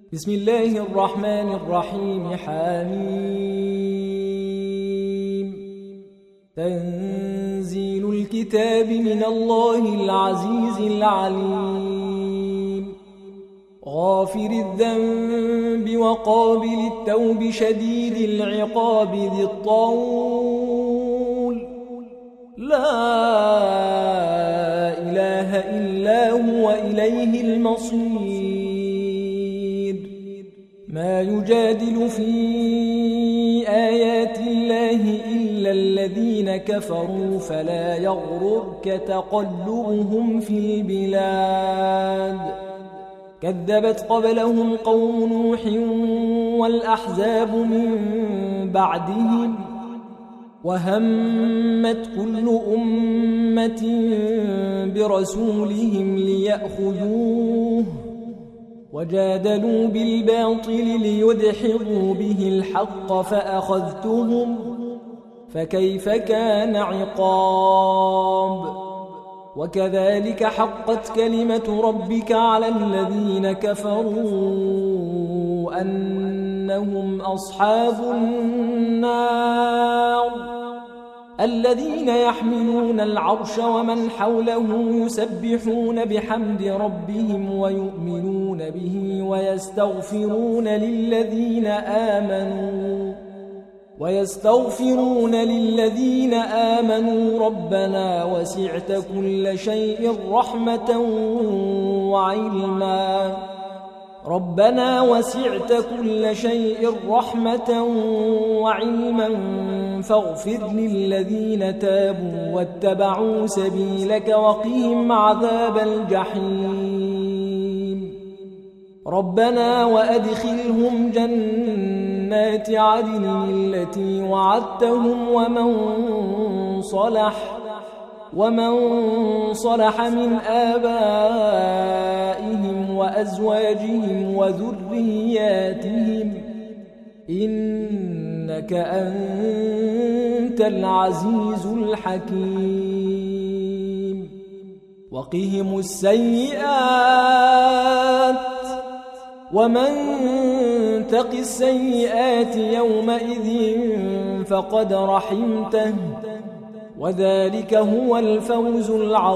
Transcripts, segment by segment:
بسم الله الرحمن الرحيم. حميم. تنزيل الكتاب من الله العزيز العليم. غافر الذنب وقابل التوب شديد العقاب ذي الطول، لا إله إلا هو إليه المصير. ما يجادل في آيات الله إلا الذين كفروا، فلا يغررك تقلبهم في البلاد. كذبت قبلهم قوم نوح والأحزاب من بعدهم، وهمت كل أمة برسولهم ليأخذوه، وجادلوا بالباطل ليدحضوا به الحق فأخذتهم، فكيف كان عقاب. وكذلك حقت كلمة ربك على الذين كفروا أنهم أصحاب النار، الذين يحملون العرش ومن حوله يسبحون بحمد ربهم ويؤمنون به ويستغفرون للذين آمنوا ربنا وسعت كل شيء رحمة وعلما فاغفر للذين تابوا واتبعوا سبيلك وقهم عذاب الجحيم. ربنا وأدخلهم جنات عدن التي وعدتهم ومن صلح من آبائهم وأزواجهم وذرياتهم، إنك أنت العزيز الحكيم. وقهم السيئات، ومن تق السيئات يومئذ فقد رحمته، وذلك هو الفوز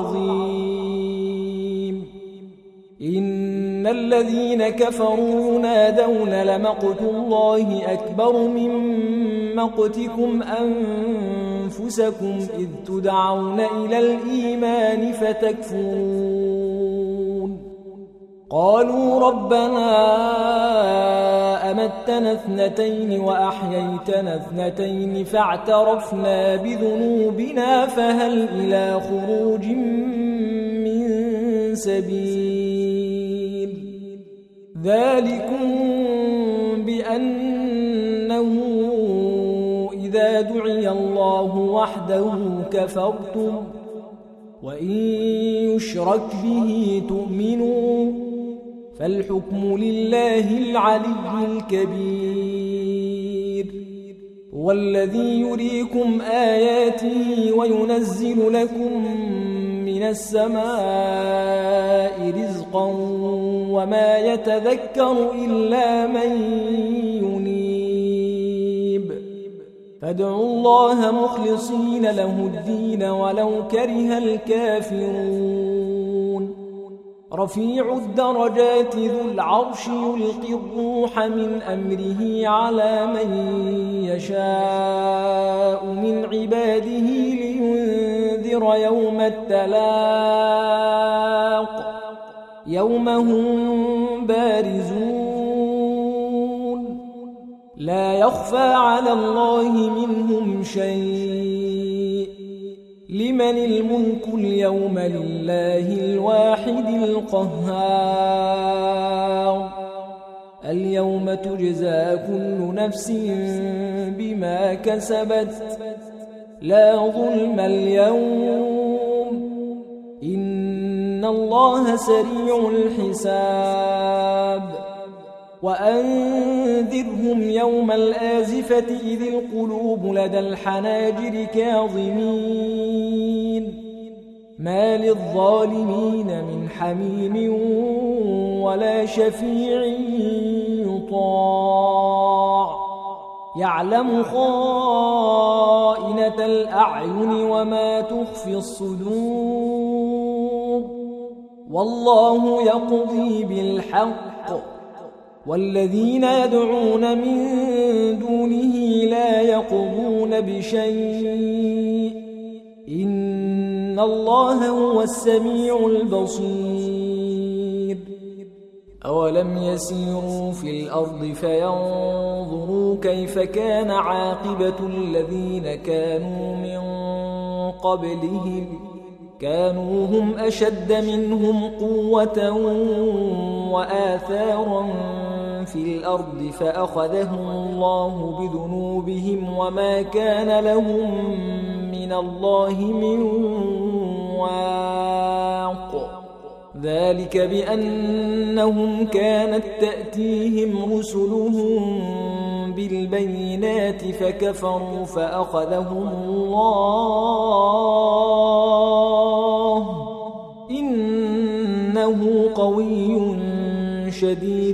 العظيم. إن الذين كفروا ينادون لمقت الله أكبر من مقتكم أنفسكم إذ تدعون إلى الإيمان فتكفرون. قالوا ربنا أمتنا اثنتين وأحييتنا اثنتين فاعترفنا بذنوبنا فهل إلى خروج من سبيل. ذلكم بأنه إذا دعي الله وحده كفرتم، وإن يشرك به تؤمنوا، فالحكم لله العلي الكبير. هو الذي يريكم آياته وينزل لكم من السماء رزقا، وما يتذكر إلا من ينيب. فادعوا الله مخلصين له الدين ولو كره الكافرون. رفيع الدرجات ذو العرش يلقي الروح من أمره على من يشاء من عباده لينذر يوم التلاق، يوم هم بارزون لا يخفى على الله منهم شيء. لمن الملك اليوم؟ لله الواحد القهار. اليوم تجزى كل نفس بما كسبت، لا ظلم اليوم، إن الله سريع الحساب. وأنذرهم يوم الآزفة إذ القلوب لدى الحناجر كاظمين، ما للظالمين من حميم ولا شفيع يعلم خائنة الأعين وما تخفي الصدور والله يقضي بالحق والذين يدعون من دونه لا يقضون بشيء إن الله هو السميع البصير أولم يسيروا في الأرض فينظروا كيف كان عاقبة الذين كانوا من قبلهم كانوا هم أشد منهم قوة وآثارا في الأرض فأخذهم الله بذنوبهم وما كان لهم من الله من واق ذلك بأنهم كانت تأتيهم رسلهم بالبينات فكفروا فأخذهم الله إنه قوي شديد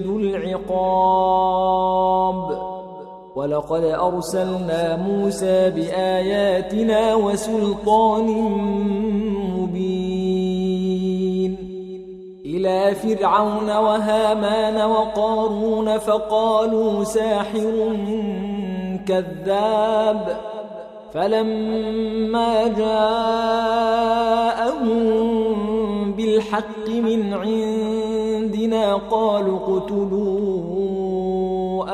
العقاب ولقد أرسلنا موسى بآياتنا وسلطان مبين إلى فرعون وهامان وقارون فقالوا ساحر كذاب فلما جاءهم بالحق من عندنا قالوا اقتلوا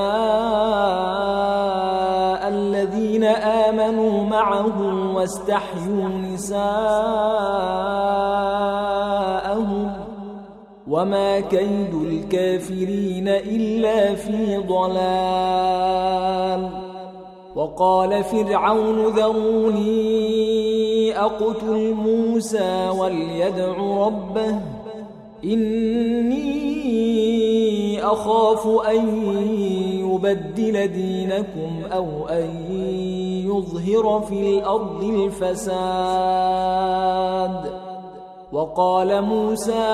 أبناء الذين آمنوا معه واستحيوا نساءهم وما كيد الكافرين إلا في ضلال وقال فرعون ذروني أقتل موسى وليدع ربه إني أخاف أن يبدل دينكم أو أن يظهر في الأرض الفساد وقال موسى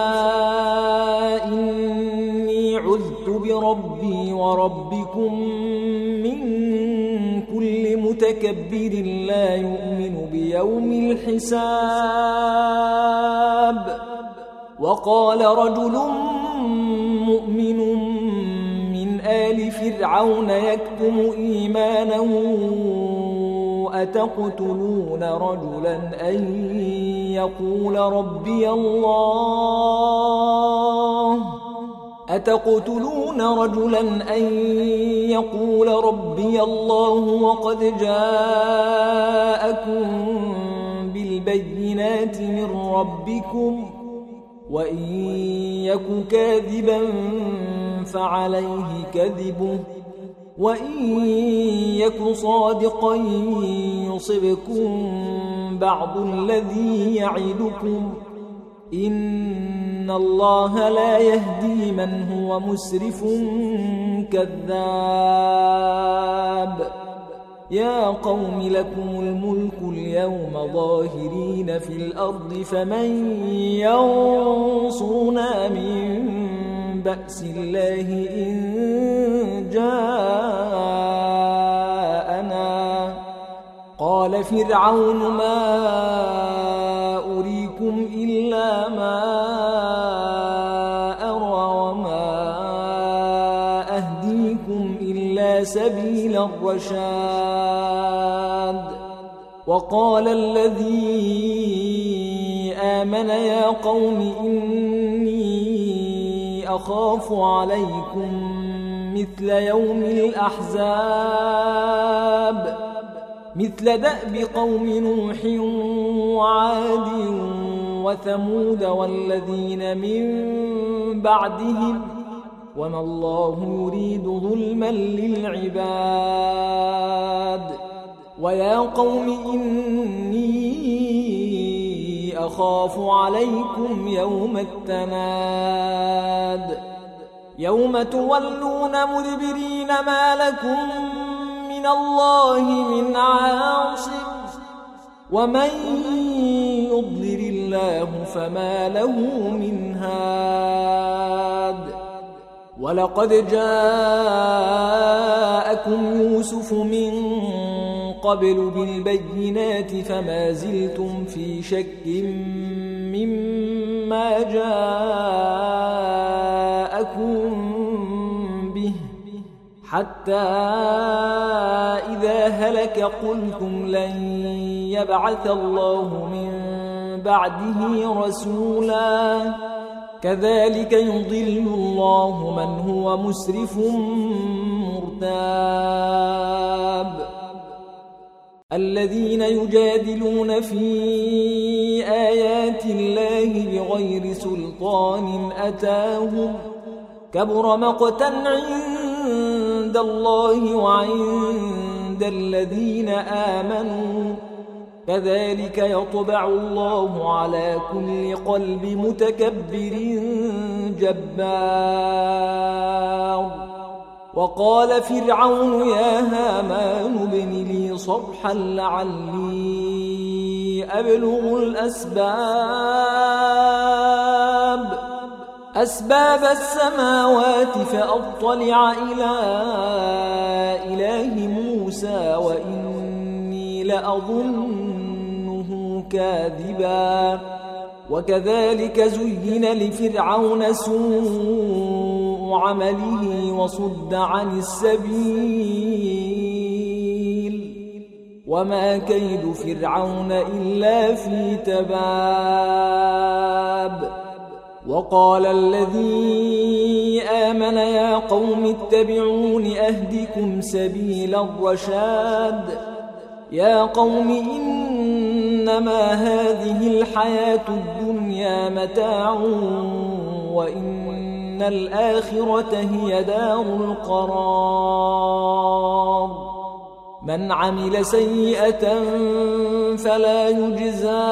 إني عذت بربي وربكم من كل متكبر لا يؤمن بيوم الحساب وقال رجل مؤمن من آل فرعون يكتم إيمانه أتقتلون رجلا أن يقول ربي الله وقد جاءكم بالبينات من ربكم وإن يك كاذبا فعليه كذبه وإن يك صادقا يصبكم بعض الذي يعدكم إن الله لا يهدي من هو مسرف كذاب يا قوم لكم الملك اليوم ظاهرين في الأرض فمن ينصرنا من بأس الله إن جاءنا قال فرعون ما أريكم إلا ما أرى وما أهديكم إلا سبيل الرشاد وقال الذي آمن يا قوم إني أخاف عليكم مثل يوم الأحزاب مثل دأب قوم نوح وعاد وثمود والذين من بعدهم وما الله يريد ظلما للعباد ويا قوم إني أخاف عليكم يوم التناد يوم تولون مدبرين ما لكم من الله من عاصم ومن يضلل الله فما له من هاد ولقد جاءكم يوسف من قبل بالبينات فما زلتم في شك مما جاءكم به حتى إذا هلك قلتم لن يبعث الله من بعده رسولا كذلك يضل الله من هو مسرف مرتاب الذين يجادلون في آيات الله بغير سلطان أتاهم كبر مقتا عند الله وعند الذين آمنوا كذلك يطبع الله على كل قلب متكبر جبار وقال فرعون يا هامان ابن لي صرحا لعلي أبلغ أسباب السماوات فأطلع إلى إله موسى وإني لأظنه كاذبا وكذلك زين لفرعون سوء عمله وصد عن السبيل وما كيد فرعون إلا في تباب وقال الذي آمن يا قوم اتبعون أهدكم سبيل الرشاد يا قوم إنما هذه الحياة الدنيا متاع وإن الآخرة هي دار القرار من عمل سيئة فلا يجزى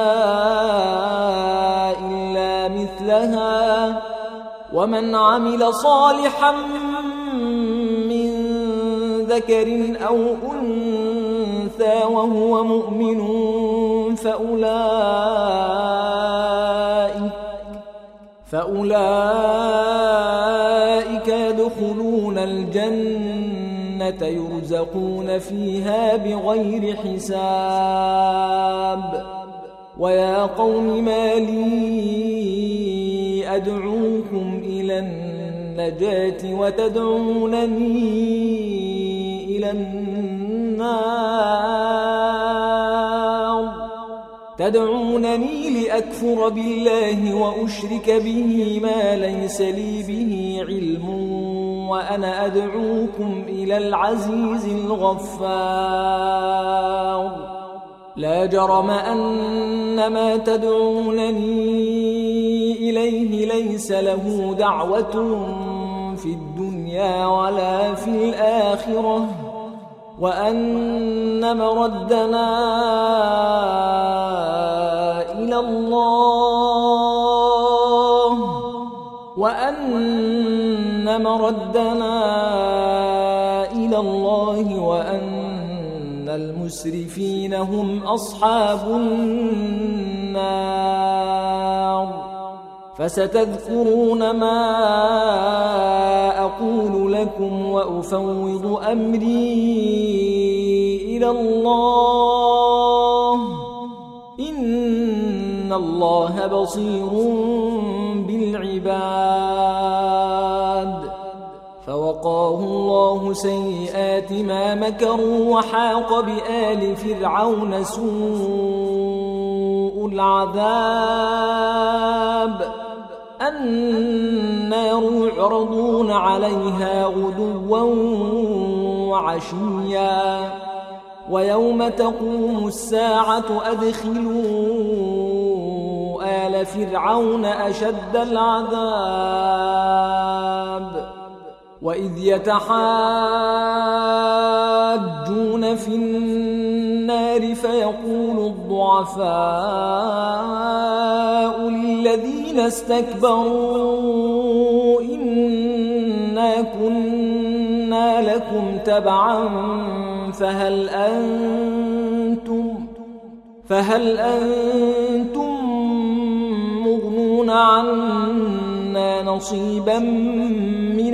إلا مثلها ومن عمل صالحا من ذكر أو أنثى وهو مؤمن فأولئك يدخلون الجنة يرزقون فيها بغير حساب ويا قوم ما لي أدعوكم إلى النجاة وتدعونني إلى النار تدعونني لأكفر بالله وأشرك به ما ليس لي به علم وأنا أدعوكم إلى العزيز الغفار لا جرم أن ما تدعونني إليه ليس له دعوة في الدنيا ولا في الآخرة وأن مردنا إلى الله وأن المسرفين هم أصحاب النار فستذكرون ما أقول لكم وأفوض أمري إلى الله إن الله بصير بالعباد فوقاه الله سيئات ما مكروا وحاق بآل فرعون سوء العذاب النار يعرضون عليها غدوا وعشيا ويوم تقوم الساعة أدخلوا آل فرعون أشد العذاب وإذ يتحاجون في النار فيقول الضعفاء للذين استكبروا إنا كنا لكم تبعا فهل أنتم مغنون عنا منا نصيبا من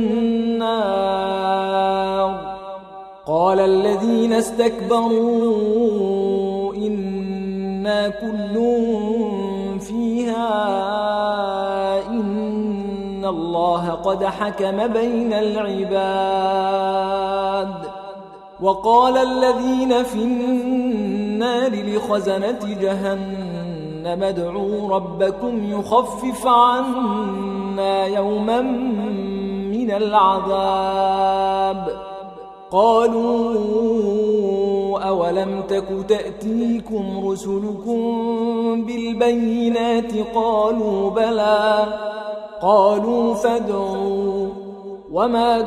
النار. قال الذين استكبروا إنا كل فيها إن الله قد حكم بين العباد. وقال الذين في النار لخزنة جهنم ادعوا ربكم يخفف عنا يوما من العذاب. قالوا أولم تك تأتيكم رسلكم بالبينات؟ قالوا بلى. قالوا فادعوا. وما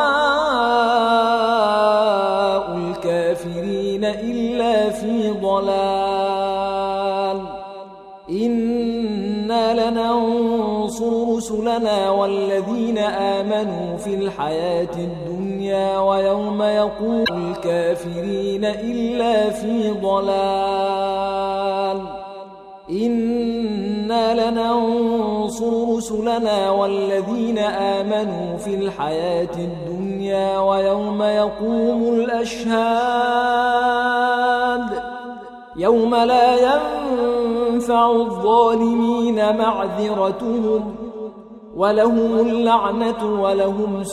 دعاء الكافرين إلا في ضلال. إنا لننصر رسلنا والذين آمنوا في الحياة الدنيا ويوم يقول الكافرين إلا في ضلال. إنا لننصر رسلنا والذين آمنوا في الحياة الدنيا ويوم يقوم الأشهاد. يوم لا ينفع الظالمين معذرتهم ولهم اللعنة ولهم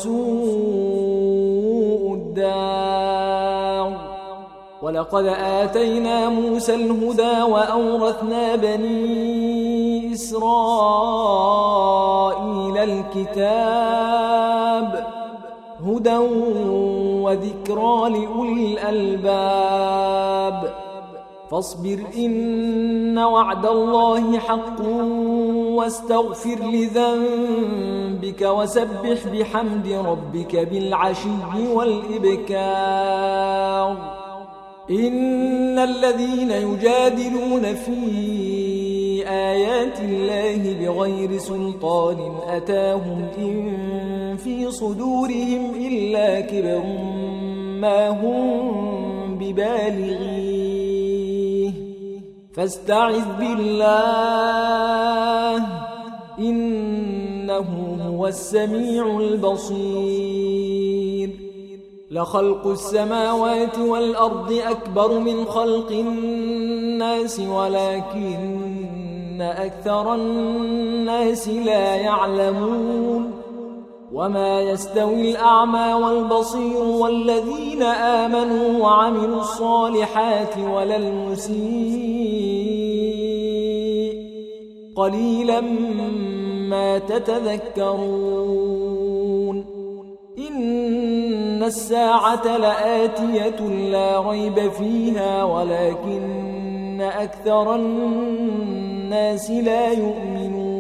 سوء الدار. ولقد آتينا موسى الهدى وأورثنا بني إسرائيل الكتاب هدى وذكرى لأولي الألباب. فاصبر إن وعد الله حق واستغفر لذنبك وسبح بحمد ربك بالعشي والإبكار. إن الذين يجادلون في آيات الله بغير سلطان أتاهم إن في صدورهم إلا كبر ما هم ببالغيه فاستعذ بالله إنه هو السميع البصير. لخلق السماوات والأرض أكبر من خلق الناس ولكن أكثر الناس لا يعلمون. وما يستوي الأعمى والبصير والذين آمنوا وعملوا الصالحات ولا المسيء قليلا ما تتذكرون. إن الساعة لآتية لا ريب فيها ولكن أكثر الناس لا يؤمنون.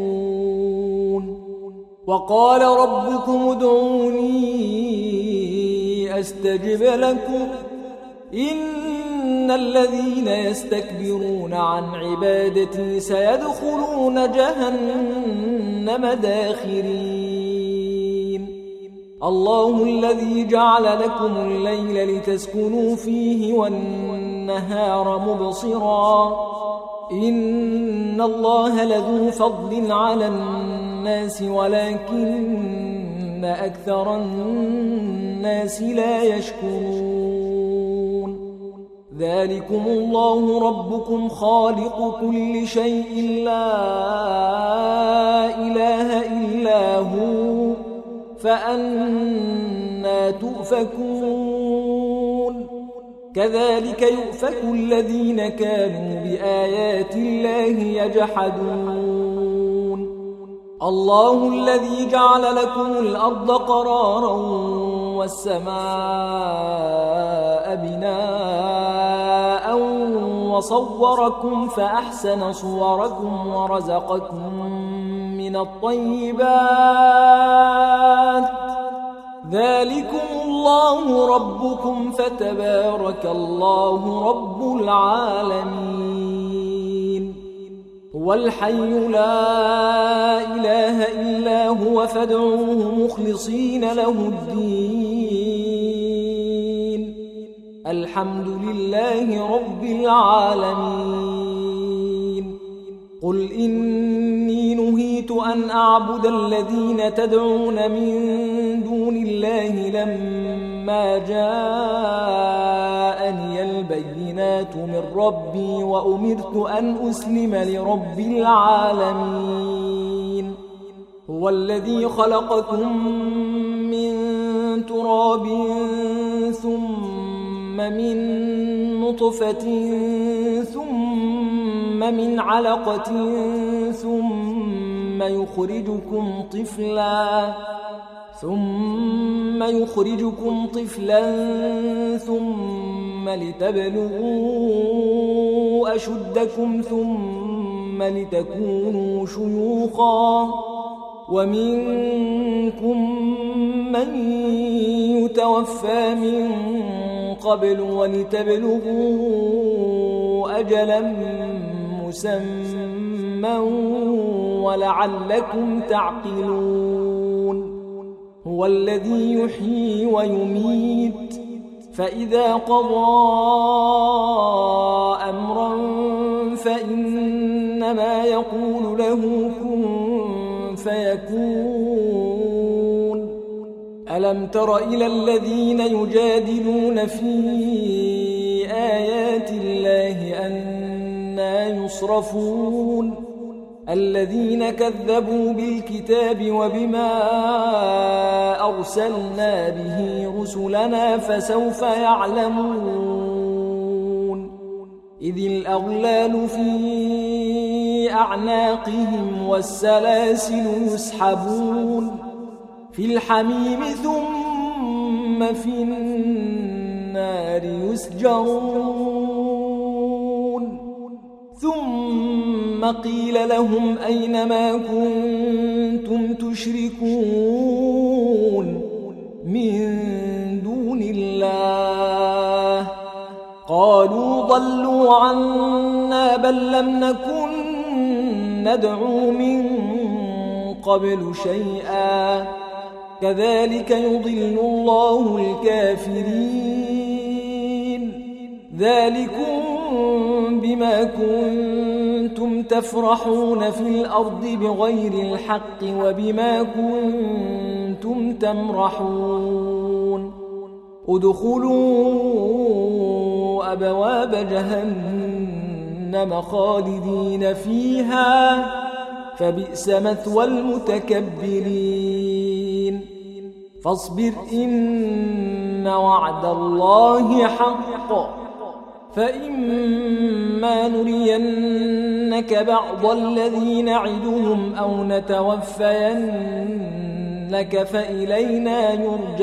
وقال ربكم ادعوني أستجب لكم إن الذين يستكبرون عن عبادتي سيدخلون جهنم داخرين. الله الذي جعل لكم الليل لتسكنوا فيه والنهار مبصرا إن الله لذو فضل على الناس ولكن أكثر الناس لا يشكرون. ذلكم الله ربكم خالق كل شيء لا إله إلا هو فأنى تؤفكون. كذلك يؤفك الذين كانوا بآيات الله يجحدون. الله الذي جعل لكم الأرض قرارا والسماء بناء وصوركم فأحسن صوركم ورزقكم من الطيبات. ذلكم الله ربكم فتبارك الله رب العالمين. هو الحي لا إله إلا هو فادعوه مخلصين له الدين. الحمد لله رب العالمين. قل إني نهيت أن أعبد الذين تدعون من دون الله لما جاءني البينات من ربي وأمرت أن أسلم لرب العالمين هو الذي خلقكم من تراب ثم من نطفة ثم من علقة ثم يخرجكم طفلا ثم لتبلغوا أشدكم ثم لتكونوا شيوخا ومنكم من يتوفى من قبل ولتبلغوا أجلا مسمى ولعلكم تعقلون هو الذي يحيي ويميت فإذا قضى أمرا فإنما يقول له كن فيكون ألم تر إلى الذين يجادلون في آيات الله أنى يصرفون الذين كذبوا بالكتاب وبما أرسلنا به رسلنا فسوف يعلمون إذ الأغلال في أعناقهم والسلاسل يسحبون في الحميم ثم في النار يسجرون ثم قيل لهم أين ما كنتم تشركون من دون الله قالوا ضلوا عنا بل لم نكن ندعو من قبل شيئا كذلك يضل الله الكافرين ذلكم بما كنتم تفرحون في الأرض بغير الحق وبما كنتم تمرحون ادخلوا أبواب جهنم خالدين فيها فبئس مثوى المتكبرين فاصبر إن وعد الله حق فإما نرينك بعض الذي نعدهم أو نتوفينك فإلينا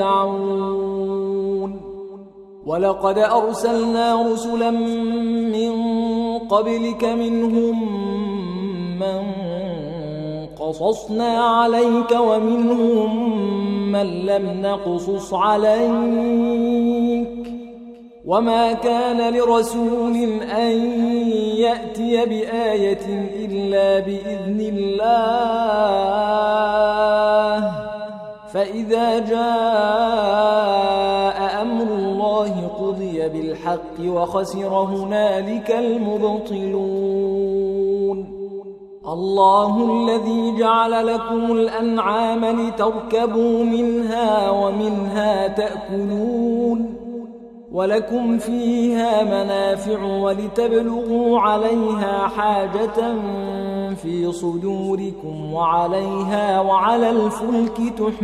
يرجعون ولقد أرسلنا رسلا من قبلك منهم من قصصنا عليك ومنهم من لم نقصص عليك وما كان لرسول أن يأتي بآية إلا بإذن الله فإذا جاء أمر الله قضي بالحق وخسر هنالك المبطلون الله الذي جعل لكم الأنعام لتركبوا منها ومنها تأكلون ولكم فيها منافع ولتبلغوا عليها حاجة في صدوركم وعليها وعلى الفلك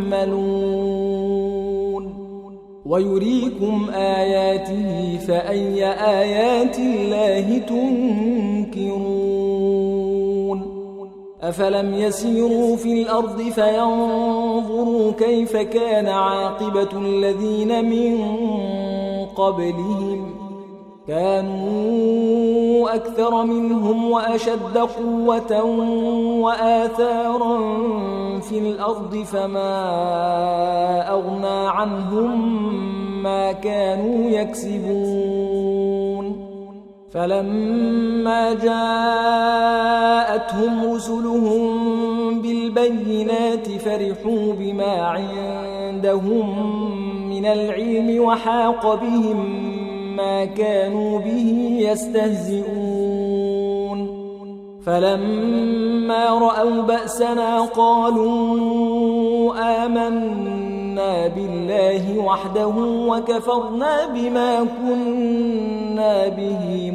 تحملون ويريكم آياته فأي آيات الله تنكرون أفلم يسيروا في الأرض فينظروا كيف كان عاقبة الذين من قبلهم كانوا أكثر منهم وأشد قوة وآثارا في الأرض فما أغنى عنهم ما كانوا يكسبون فلما جاءتهم رسلهم بالبينات فرحوا بما عندهم من العلم وحاق بهم ما كانوا به يستهزئون فلما رأوا بأسنا قالوا آمنا بالله وحده وكفرنا بما كنا به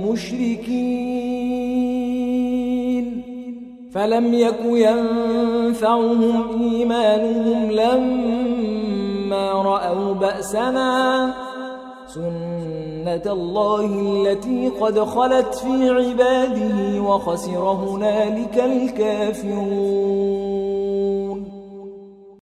مشركين فلم يك ينفعهم إيمانهم لما رأوا بأسنا سنة الله التي قد خلت في عباده وخسر هنالك الكافرون